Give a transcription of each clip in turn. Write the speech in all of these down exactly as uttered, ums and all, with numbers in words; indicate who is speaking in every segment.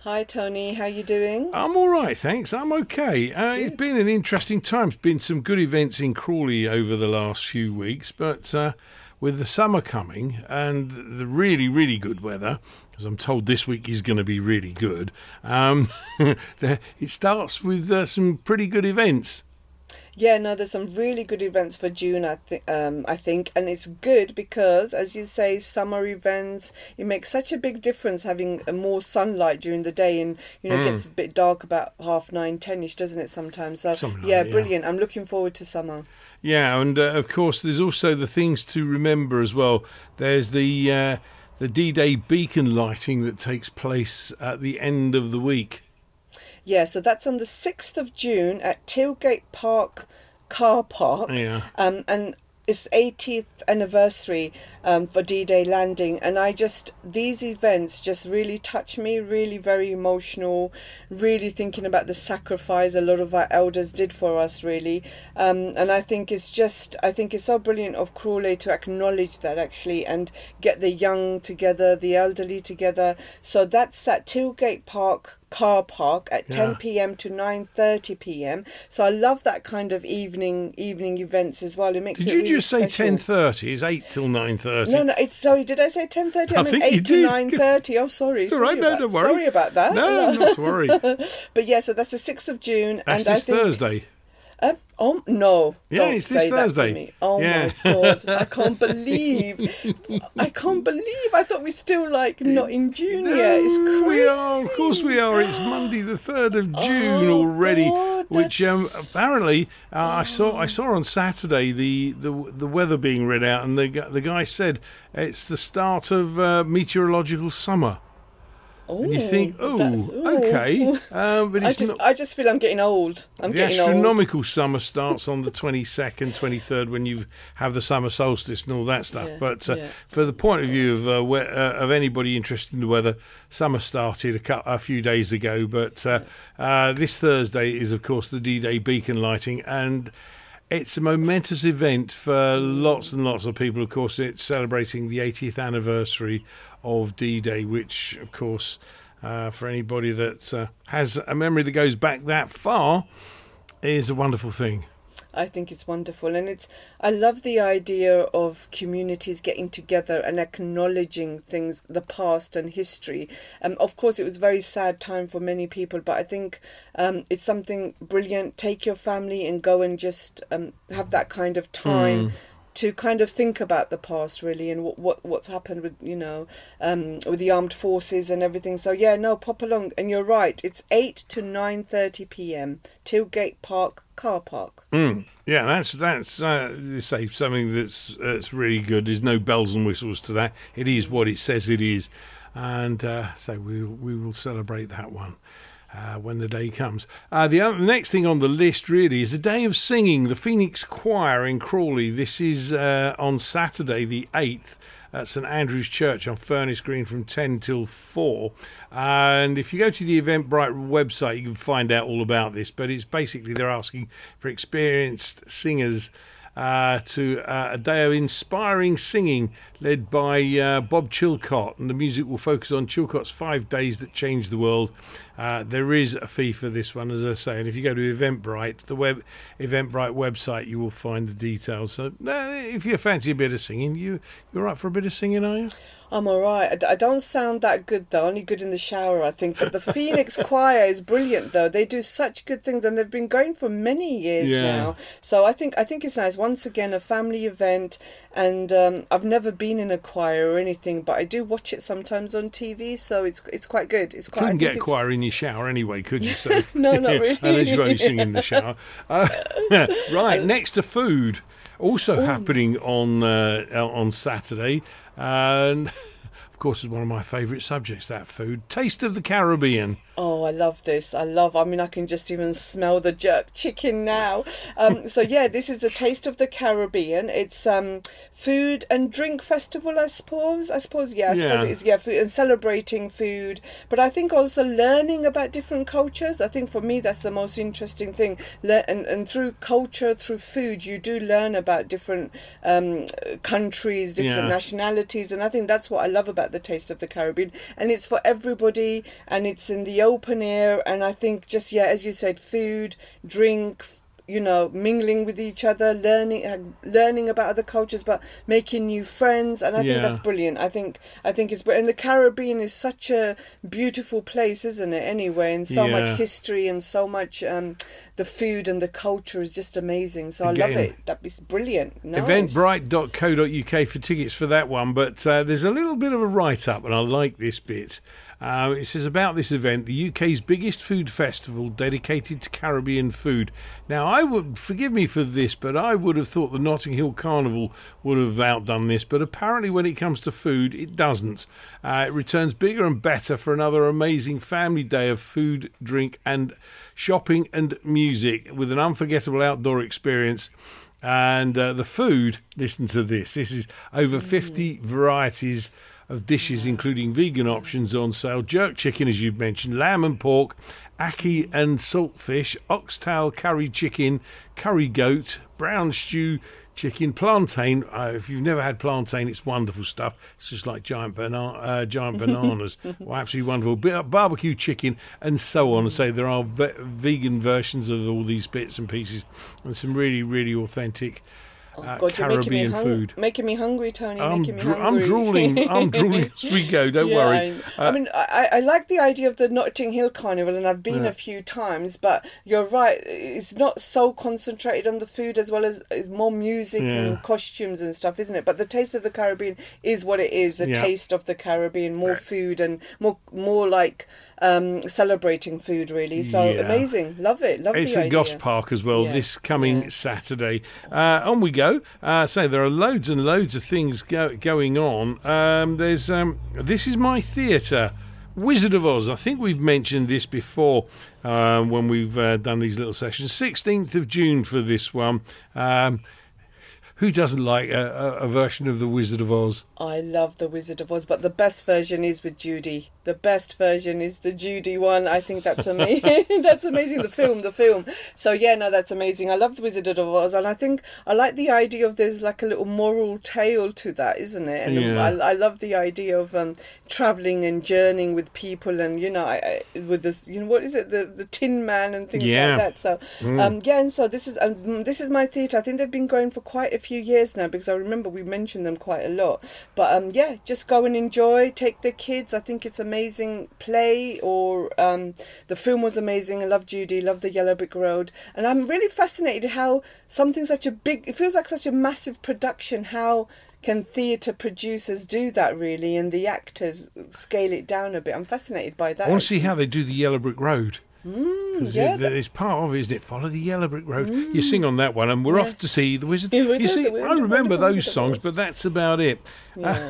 Speaker 1: Hi, Tony. How you doing?
Speaker 2: I'm all right, thanks. I'm okay. Uh, it's been an interesting time. There's been some good events in Crawley over the last few weeks, but uh, with the summer coming and the really, really good weather, as I'm told this week is going to be really good, um, it starts with uh, some pretty good events.
Speaker 1: Yeah, no, there's some really good events for June, I think, um, I think, and it's good because, as you say, summer events, it makes such a big difference having uh, more sunlight during the day, and, you know, mm. it gets a bit dark about half nine, ten-ish, doesn't it, sometimes? So,
Speaker 2: Something
Speaker 1: yeah,
Speaker 2: like that,
Speaker 1: brilliant.
Speaker 2: yeah.
Speaker 1: I'm looking forward to summer.
Speaker 2: Yeah, and, uh, of course, there's also the things to remember as well. There's the, uh, the D-Day beacon lighting that takes place at the end of the week.
Speaker 1: Yeah, so that's on the sixth of June at Tilgate Park car park.
Speaker 2: Yeah.
Speaker 1: Um, and it's eightieth anniversary um, for D-Day landing. And I just, these events just really touch me, really very emotional, really thinking about the sacrifice a lot of our elders did for us, really. Um, and I think it's just, I think it's so brilliant of Crawley to acknowledge that actually and get the young together, the elderly together. So that's at Tilgate Park car park at
Speaker 2: yeah.
Speaker 1: ten p.m. to nine thirty p.m. So I love that kind of evening evening events as well. It makes
Speaker 2: did
Speaker 1: it
Speaker 2: you
Speaker 1: really
Speaker 2: just say
Speaker 1: special.
Speaker 2: ten thirty? It's eight till nine thirty.
Speaker 1: No, no, it's sorry, did I say ten thirty? I, I mean
Speaker 2: think
Speaker 1: eight
Speaker 2: you
Speaker 1: to
Speaker 2: did.
Speaker 1: nine thirty. Oh, sorry.
Speaker 2: It's all
Speaker 1: sorry
Speaker 2: right, no,
Speaker 1: about,
Speaker 2: don't worry.
Speaker 1: Sorry about that.
Speaker 2: No, not to worry.
Speaker 1: But yeah, so that's the sixth of June.
Speaker 2: That's
Speaker 1: and
Speaker 2: this
Speaker 1: I think,
Speaker 2: Thursday.
Speaker 1: Uh, oh, no,
Speaker 2: Yeah,
Speaker 1: don't
Speaker 2: it's this
Speaker 1: say
Speaker 2: Thursday.
Speaker 1: that to me. Oh,
Speaker 2: yeah.
Speaker 1: my God. I can't believe. I can't believe. I thought we're still, like, not in June
Speaker 2: No,
Speaker 1: yet. It's crazy.
Speaker 2: We are, of course we are. It's Monday the third of June
Speaker 1: oh,
Speaker 2: already,
Speaker 1: God,
Speaker 2: which um,
Speaker 1: that's...
Speaker 2: apparently uh, oh. I saw I saw on Saturday the, the, the weather being read out, and the, the guy said it's the start of uh, meteorological summer.
Speaker 1: Ooh,
Speaker 2: and you think, oh, okay. Um, but
Speaker 1: I
Speaker 2: it's
Speaker 1: just,
Speaker 2: not,
Speaker 1: I just feel I'm getting old. I'm
Speaker 2: the
Speaker 1: getting old.
Speaker 2: astronomical summer starts on the twenty-second, twenty-third when you have the summer solstice and all that stuff.
Speaker 1: Yeah,
Speaker 2: but uh,
Speaker 1: yeah.
Speaker 2: for the point of view of uh, we- uh, of anybody interested in the weather, summer started a, cu- a few days ago. But uh, uh, this Thursday is, of course, the D-Day beacon lighting, and it's a momentous event for lots and lots of people. Of course, it's celebrating the eightieth anniversary of D-Day, which, of course, uh, for anybody that uh, has a memory that goes back that far, is a wonderful thing.
Speaker 1: I think it's wonderful, and it's I love the idea of communities getting together and acknowledging things, the past and history. Um, of course, it was a very sad time for many people, but I think um, it's something brilliant. Take your family and go and just um, have that kind of time. Mm. To kind of think about the past, really, and what, what what's happened with, you know, um, with the armed forces and everything. So, yeah, no, pop along. And you're right, it's eight to nine thirty p.m, Tilgate Park car park.
Speaker 2: Mm. Yeah, that's, that's uh, say something that's, that's really good. There's no bells and whistles to that. It is what it says it is. And uh, so we, we will celebrate that one. Uh, when the day comes. Uh, the, other, the next thing on the list really is a day of singing. The Phoenix Choir in Crawley. This is uh, on Saturday the eighth at St Andrew's Church on Furnace Green from ten till four. And if you go to the Eventbrite website, you can find out all about this. But it's basically they're asking for experienced singers Uh, to uh, a day of inspiring singing led by uh, Bob Chilcott, and the music will focus on Chilcott's five days that changed the world. Uh, there is a fee for this one, as I say, and if you go to Eventbrite, the web Eventbrite website, you will find the details. So uh, if you fancy a bit of singing, you you're right for a bit of singing, are you?
Speaker 1: I'm all right. I don't sound that good, though. Only good in the shower, I think. But the Phoenix Choir is brilliant, though. They do such good things, and they've been going for many years
Speaker 2: yeah.
Speaker 1: now. So I think I think it's nice. Once again, a family event, and um, I've never been in a choir or anything, but I do watch it sometimes on T V. So it's it's quite good. It's quite.
Speaker 2: Couldn't get a choir in your shower anyway, could you? So
Speaker 1: no, not really.
Speaker 2: Unless you only sing in the shower. Uh, right, next to food, also Ooh. happening on uh, on Saturday. And of course, it's one of my favourite subjects, that food. Taste of the Caribbean.
Speaker 1: Oh, I love this. I love, I mean, I can just even smell the jerk chicken now. Um, so, yeah, this is a Taste of the Caribbean. It's um, food and drink festival, I suppose. I suppose, yeah, I suppose
Speaker 2: yeah.
Speaker 1: it is, yeah, food and celebrating food. But I think also learning about different cultures. I think for me, that's the most interesting thing. Le- and, and through culture, through food, you do learn about different um, countries, different
Speaker 2: yeah.
Speaker 1: nationalities. And I think that's what I love about the Taste of the Caribbean, and it's for everybody, and it's in the open air, and I think just, yeah, as you said, food, drink, you know, mingling with each other, learning uh, learning about other cultures, but making new friends, and I
Speaker 2: Yeah.
Speaker 1: think that's brilliant. I think I think it's brilliant. And the Caribbean is such a beautiful place, isn't it? Anyway, and so
Speaker 2: Yeah.
Speaker 1: much history and so much um, the food and the culture is just amazing. So I love
Speaker 2: Again.
Speaker 1: it. That is brilliant. Nice.
Speaker 2: eventbrite dot co dot uk for tickets for that one, but uh, there's a little bit of a write-up, and I like this bit. Uh, it says about this event, the U K's biggest food festival dedicated to Caribbean food. Now, I would, forgive me for this, but I would have thought the Notting Hill Carnival would have outdone this, but apparently when it comes to food, it doesn't. Uh, it returns bigger and better for another amazing family day of food, drink and shopping and music with an unforgettable outdoor experience. And uh, the food, listen to this, this is over fifty varieties of dishes, including vegan options on sale. Jerk chicken, as you've mentioned, lamb and pork, ackee and saltfish, oxtail curry chicken, curry goat, brown stew chicken, plantain. Uh, if you've never had plantain, it's wonderful stuff. It's just like giant banana, uh, giant bananas. Well, absolutely wonderful. Bar- barbecue chicken, and so on. So there are ve- vegan versions of all these bits and pieces, and some really, really authentic Uh,
Speaker 1: God, you're making me
Speaker 2: Caribbean
Speaker 1: hung-
Speaker 2: food.
Speaker 1: making me hungry, Tony.
Speaker 2: I'm,
Speaker 1: making me
Speaker 2: dro- I'm
Speaker 1: hungry.
Speaker 2: drooling. I'm drooling as we go. Don't
Speaker 1: Yeah,
Speaker 2: worry.
Speaker 1: I,
Speaker 2: Uh,
Speaker 1: I mean, I, I like the idea of the Notting Hill Carnival, and I've been
Speaker 2: Yeah.
Speaker 1: a few times. But you're right; it's not so concentrated on the food as well as it's more music
Speaker 2: Yeah.
Speaker 1: and costumes and stuff, isn't it? But the Taste of the Caribbean is what it is. The
Speaker 2: Yeah.
Speaker 1: taste of the Caribbean, more
Speaker 2: Right.
Speaker 1: food and more, more like um, celebrating food, really. So
Speaker 2: Yeah.
Speaker 1: amazing, love it, love
Speaker 2: It's
Speaker 1: the
Speaker 2: at
Speaker 1: idea.
Speaker 2: Goss Park as well
Speaker 1: Yeah.
Speaker 2: this coming
Speaker 1: Yeah.
Speaker 2: Saturday. Uh, on we go. Uh, so there are loads and loads of things go- going on. Um, there's um, This Is My Theatre. Wizard of Oz. I think we've mentioned this before uh, when we've uh, done these little sessions. sixteenth of June for this one. Um, who doesn't like a, a, a version of The Wizard of Oz?
Speaker 1: I love The Wizard of Oz, but the best version is with Judy. The best version is the Judy one. I think that's amazing. That's amazing. The film, the film. So yeah, no, that's amazing. I love The Wizard of Oz, and I think I like the idea of there's like a little moral tale to that, isn't it? And
Speaker 2: Yeah.
Speaker 1: I, I love the idea of um, traveling and journeying with people, and you know, I, I, with this, you know, what is it, the the Tin Man and things
Speaker 2: Yeah.
Speaker 1: like that. So um, yeah, and so this is um, this is my theatre. I think they've been going for quite a few years now, because I remember we mentioned them quite a lot. But um, yeah, just go and enjoy. Take the kids. I think it's amazing play, or um, the film was amazing. I love Judy, love the Yellow Brick Road, and I'm really fascinated how something such a big, it feels like such a massive production, how can theatre producers do that really, and the actors scale it down a bit? I'm fascinated by that.
Speaker 2: I want to see
Speaker 1: actually.
Speaker 2: how they do the Yellow Brick Road.
Speaker 1: Mm,
Speaker 2: 'Cause
Speaker 1: yeah,
Speaker 2: it, it's part of it, isn't it? Follow the Yellow Brick Road. You sing on that one, and we're
Speaker 1: Yeah.
Speaker 2: off to see the Wizard.
Speaker 1: The Wizard,
Speaker 2: you see,
Speaker 1: the
Speaker 2: I
Speaker 1: Wizard,
Speaker 2: remember
Speaker 1: wonderful
Speaker 2: those
Speaker 1: Wizard of
Speaker 2: songs,
Speaker 1: Oz.
Speaker 2: but that's about it.
Speaker 1: Yeah.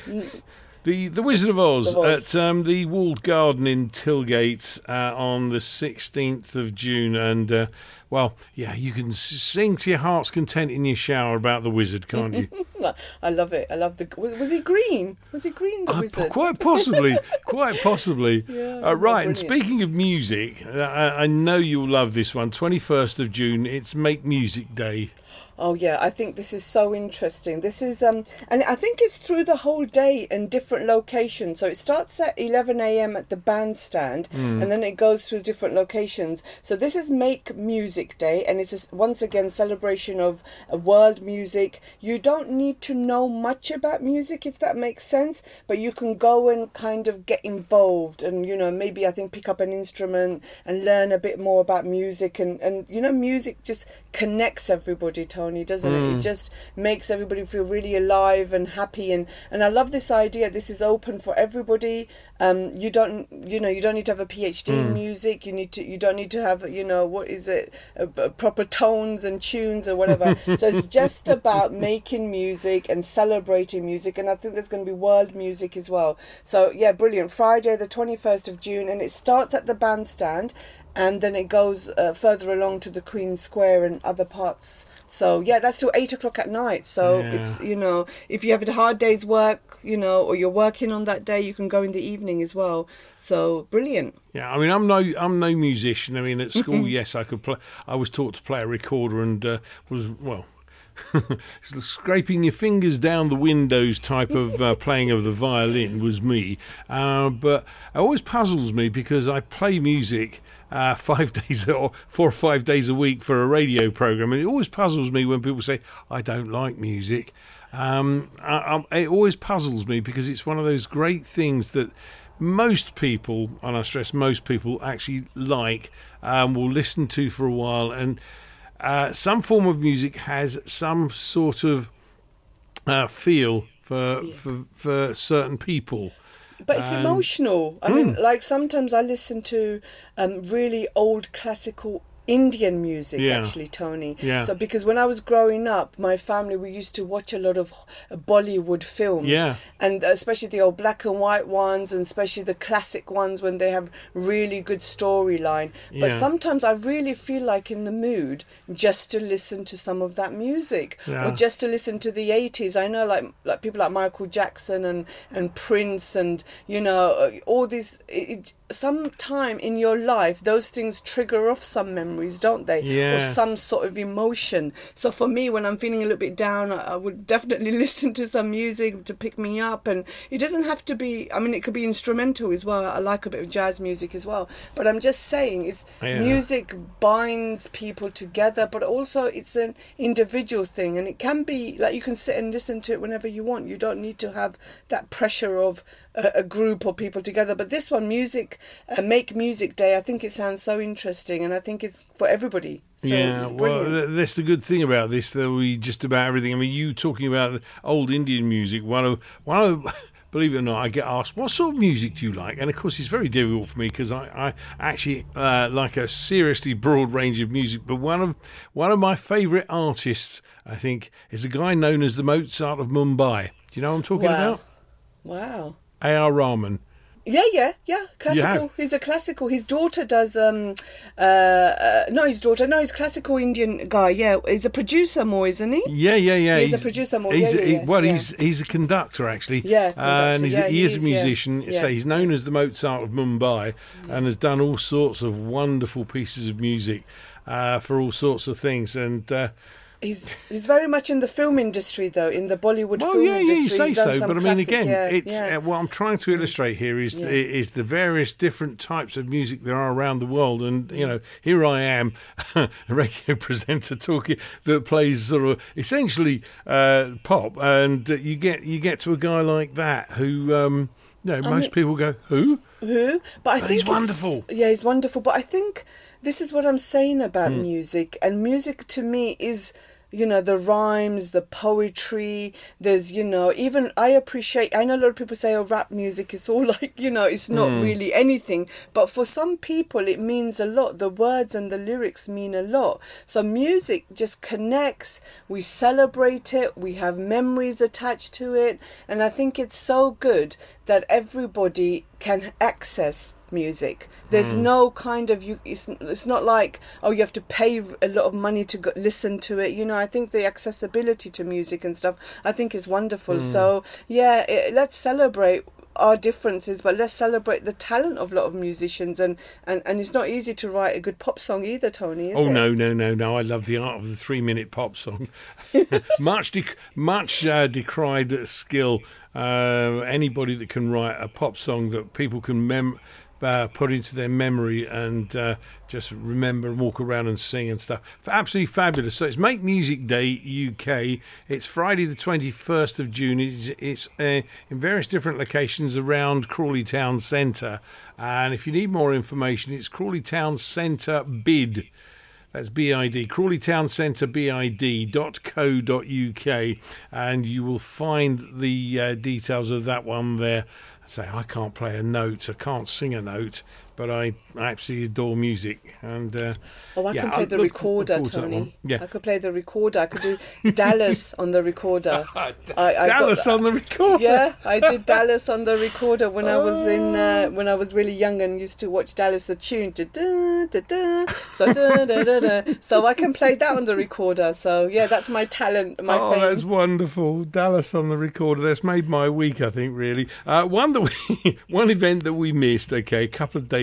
Speaker 2: The The Wizard of Oz,
Speaker 1: Of Oz.
Speaker 2: at um, the Walled Garden in Tilgate uh, on the sixteenth of June, and uh, well, yeah, you can s- sing to your heart's content in your shower about the Wizard, can't you?
Speaker 1: I love it. I love the. Was, was he green? Was he green? The
Speaker 2: Uh,
Speaker 1: wizard.
Speaker 2: quite possibly, quite possibly.
Speaker 1: Yeah,
Speaker 2: uh, right, and
Speaker 1: brilliant.
Speaker 2: speaking of music, uh, I, I know you'll love this one. twenty-first of June, it's Make Music Day.
Speaker 1: Oh yeah, I think this is so interesting. This is um, and I think it's through the whole day in different locations. So it starts at eleven a.m. at the bandstand, and then it goes through different locations. So this is Make Music Day, and it's a, once again celebration of uh, world music. You don't need to know much about music, if that makes sense, but you can go and kind of get involved, and you know, maybe I think pick up an instrument and learn a bit more about music, and and you know, music just connects everybody, Tony, doesn't it? It just makes everybody feel really alive and happy, and and I love this idea. This is open for everybody. Um, you don't, you know, you don't need to have a PhD in music. You need to, you don't need to have, you know, what is it, uh, uh, proper tones and tunes or whatever. So it's just about making music and celebrating music, and I think there's going to be world music as well. So yeah, brilliant. Friday the twenty-first of June, and it starts at the bandstand, and then it goes uh, further along to the Queen Square and other parts. So yeah, that's till eight o'clock at night. So
Speaker 2: Yeah.
Speaker 1: it's, you know, if you have a hard day's work, you know, or you're working on that day, you can go in the evening as well. So brilliant.
Speaker 2: Yeah, I mean, I'm no, I'm no musician. I mean, at school, yes, I could play. I was taught to play a recorder, and uh, was well, scraping your fingers down the windows type of uh, playing of the violin was me. Uh, but it always puzzles me because I play music uh, five days or four or five days a week for a radio program, and it always puzzles me when people say I don't like music. Um, I, I, it always puzzles me because it's one of those great things that most people, and I stress most people, actually like, um, will listen to for a while, and uh, some form of music has some sort of uh, feel for,
Speaker 1: Yeah.
Speaker 2: for for certain people.
Speaker 1: But it's
Speaker 2: Um,
Speaker 1: emotional. I mean, like sometimes I listen to um, really old classical Indian music,
Speaker 2: Yeah.
Speaker 1: actually, Tony.
Speaker 2: Yeah.
Speaker 1: So because when I was growing up, my family, we used to watch a lot of Bollywood films.
Speaker 2: Yeah.
Speaker 1: And especially the old black and white ones, and especially the classic ones when they have really good storyline. But
Speaker 2: Yeah.
Speaker 1: sometimes I really feel like in the mood just to listen to some of that music,
Speaker 2: Yeah.
Speaker 1: or just to listen to the eighties. I know like like people like Michael Jackson and, and Prince, and, you know, all these... It, sometime in your life those things trigger off some memories, don't they?
Speaker 2: Yeah.
Speaker 1: Or some sort of emotion. So for me, when I'm feeling a little bit down, I, I would definitely listen to some music to pick me up. And it doesn't have to be, I mean, it could be instrumental as well. I like a bit of jazz music as well, but I'm just saying it's
Speaker 2: Yeah.
Speaker 1: music binds people together, but also it's an individual thing, and it can be like you can sit and listen to it whenever you want. You don't need to have that pressure of a, a group or people together. But this one, music Uh, Make Music Day, I think it sounds so interesting, and I think it's for everybody. So
Speaker 2: yeah,
Speaker 1: it's
Speaker 2: well,
Speaker 1: brilliant.
Speaker 2: th- that's the good thing about this. That we just about everything. I mean, you talking about the old Indian music. One of one of, believe it or not, I get asked, "What sort of music do you like?" And of course, it's very difficult for me because I, I actually uh, like a seriously broad range of music. But one of one of my favourite artists, I think, is a guy known as the Mozart of Mumbai. Do you know what I'm talking
Speaker 1: Wow.
Speaker 2: about?
Speaker 1: Wow.
Speaker 2: A R. Rahman.
Speaker 1: Yeah, yeah, yeah. Classical. He's a classical. His daughter does. Um, uh, uh, not his daughter. No, he's a classical Indian guy. Yeah, he's a producer more, isn't he?
Speaker 2: Yeah, yeah, yeah.
Speaker 1: He's a producer more.
Speaker 2: He's,
Speaker 1: Yeah, yeah,
Speaker 2: he-
Speaker 1: yeah,
Speaker 2: well,
Speaker 1: yeah.
Speaker 2: he's he's a conductor actually.
Speaker 1: Yeah, conductor,
Speaker 2: and he's,
Speaker 1: yeah,
Speaker 2: he
Speaker 1: he
Speaker 2: is a
Speaker 1: is, yeah,
Speaker 2: musician.
Speaker 1: yeah.
Speaker 2: So he's known as the Mozart of Mumbai, and has done all sorts of wonderful pieces of music uh, for all sorts of things. And uh,
Speaker 1: He's he's very much in the film industry, though, in the Bollywood
Speaker 2: well,
Speaker 1: film
Speaker 2: yeah, yeah,
Speaker 1: industry.
Speaker 2: you say
Speaker 1: He's done
Speaker 2: so,
Speaker 1: some
Speaker 2: but I mean,
Speaker 1: classic-
Speaker 2: again,
Speaker 1: yeah,
Speaker 2: it's
Speaker 1: yeah.
Speaker 2: uh, what I'm trying to illustrate here is
Speaker 1: Yeah.
Speaker 2: is the various different types of music there are around the world, and you know, here I am, a radio presenter talking that plays sort of essentially uh, pop, and uh, you get you get to a guy like that who, um, you know, most
Speaker 1: mean-
Speaker 2: people go, who?
Speaker 1: Who? But I
Speaker 2: But
Speaker 1: think
Speaker 2: he's
Speaker 1: it's-
Speaker 2: wonderful.
Speaker 1: Yeah, he's wonderful. But I think this is what I'm saying about
Speaker 2: Hmm.
Speaker 1: music, and music to me is, you know, the rhymes, the poetry. There's, you know, even I appreciate. I know a lot of people say, "Oh, rap music is all like, you know, it's not
Speaker 2: Hmm.
Speaker 1: really anything." But for some people, it means a lot. The words and the lyrics mean a lot. So music just connects. We celebrate it. We have memories attached to it, and I think it's so good that everybody can access music. There's no kind of you it's, it's not like, oh, you have to pay a lot of money to go, listen to it. You know, I think the accessibility to music and stuff, I think is wonderful. So yeah, it, let's celebrate our differences, but let's celebrate the talent of a lot of musicians. And, and, and it's not easy to write a good pop song either, Tony, is
Speaker 2: Oh
Speaker 1: it?
Speaker 2: no, no, no, no! I love the art of the three-minute pop song. much, dec- much uh, decried skill. Uh, anybody that can write a pop song that people can mem- uh, put into their memory and uh, just remember and walk around and sing and stuff. Absolutely fabulous. So it's Make Music Day U K. It's Friday the twenty-first of June. It's, it's uh, in various different locations around Crawley Town Centre. And if you need more information, it's Crawley Town Centre Bid. That's B I D, Crawley Town Centre B I D dot co dot U K, and you will find the uh, details of that one there. I say I can't play a note, I can't sing a note, but I absolutely adore music. And uh,
Speaker 1: Oh, I
Speaker 2: yeah,
Speaker 1: can play
Speaker 2: I
Speaker 1: the
Speaker 2: look
Speaker 1: recorder,
Speaker 2: forward to that one.
Speaker 1: Tony.
Speaker 2: Yeah.
Speaker 1: I could play the recorder. I could do Dallas on the recorder. I, I
Speaker 2: Dallas
Speaker 1: got,
Speaker 2: on the record.
Speaker 1: Yeah, I did Dallas on the recorder when I was in uh, when I was really young and used to watch Dallas the tune. Da, da, da, da. So da, da, da, da. So I can play that on the recorder. So yeah, that's my talent, my
Speaker 2: Oh,
Speaker 1: fame.
Speaker 2: that's wonderful. Dallas on the recorder. That's made my week, I think, really. Uh, one that we, one event that we missed, okay, a couple of days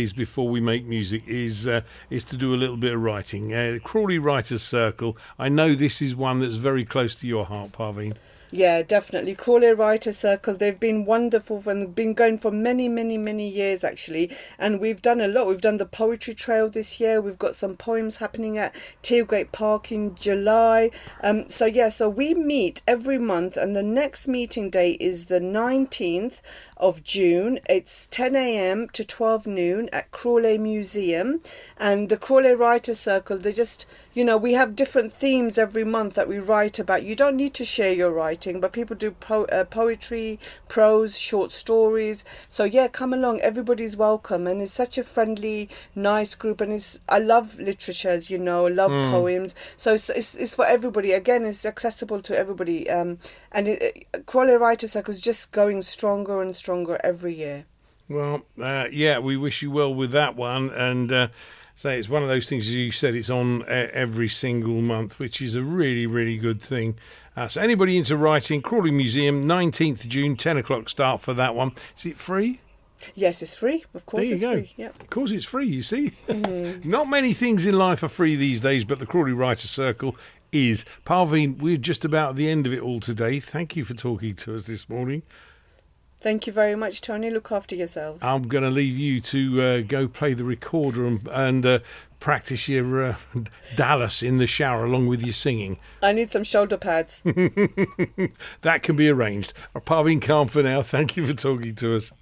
Speaker 2: days before we make music is uh, is to do a little bit of writing. Uh, Crawley Writers Circle. I know this is one that's very close to your heart, Parveen.
Speaker 1: Yeah, definitely. Crawley Writer Circle, they've been wonderful and been going for many, many, many years actually. And we've done a lot. We've done the Poetry Trail this year. We've got some poems happening at Tealgate Park in July. Um, so yeah, so we meet every month, and the next meeting date is the nineteenth of June. It's ten a.m. to twelve noon at Crawley Museum. And the Crawley Writer Circle, they just, you know, we have different themes every month that we write about. You don't need to share your writing, but people do po- uh, poetry, prose, short stories. So yeah, come along. Everybody's welcome, and it's such a friendly, nice group. And it's I love literature, as you know, I love mm. poems. So it's, it's it's for everybody. Again, it's accessible to everybody. Um, and it, it, Crawley Writer Circle is just going stronger and stronger every year.
Speaker 2: Well, uh, yeah, we wish you well with that one, and. Uh, So it's one of those things, as you said, it's on every single month, which is a really, really good thing. Uh, so anybody into writing, Crawley Museum, nineteenth of June, ten o'clock start for that one. Is it free?
Speaker 1: Yes, it's free. Of course
Speaker 2: there you
Speaker 1: it's
Speaker 2: go.
Speaker 1: free. Yep.
Speaker 2: Of course it's free, you see.
Speaker 1: Mm-hmm.
Speaker 2: Not many things in life are free these days, but the Crawley Writer Circle is. Parveen, we're just about at the end of it all today. Thank you for talking to us this morning.
Speaker 1: Thank you very much, Tony. Look after yourselves.
Speaker 2: I'm going to leave you to uh, go play the recorder and, and uh, practice your uh, Dallas in the shower along with your singing.
Speaker 1: I need some shoulder pads.
Speaker 2: That can be arranged. Parveen Khan for now. Thank you for talking to us.